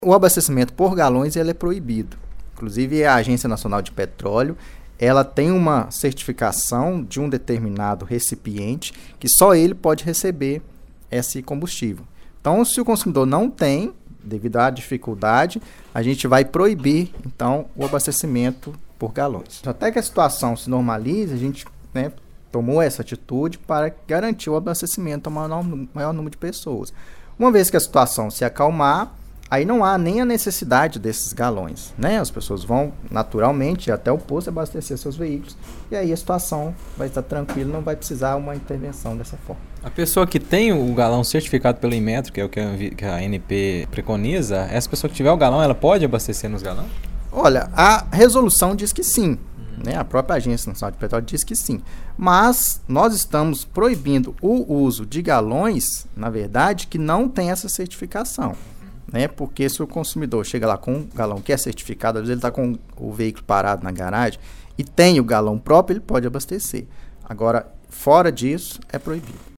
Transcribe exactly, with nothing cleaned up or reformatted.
O abastecimento por galões ele é proibido. Inclusive, a Agência Nacional de Petróleo ela tem uma certificação de um determinado recipiente que só ele pode receber esse combustível. Então, se o consumidor não tem, devido à dificuldade, a gente vai proibir, então, o abastecimento por galões. Até que a situação se normalize, a gente, né, tomou essa atitude para garantir o abastecimento ao maior, maior número de pessoas. Uma vez que a situação se acalmar, aí não há nem a necessidade desses galões, né? As pessoas vão naturalmente até o posto abastecer seus veículos e aí a situação vai estar tranquila, não vai precisar uma intervenção dessa forma. A pessoa que tem o galão certificado pelo Inmetro, que é o que a, que a A N P preconiza, essa pessoa que tiver o galão, ela pode abastecer nos galões? Olha, a resolução diz que sim, uhum. né? A própria Agência Nacional de Petróleo diz que sim, mas nós estamos proibindo o uso de galões, na verdade, que não tem essa certificação. Né? Porque se o consumidor chega lá com um galão que é certificado, às vezes ele está com o veículo parado na garagem e tem o galão próprio, ele pode abastecer. Agora, fora disso, é proibido.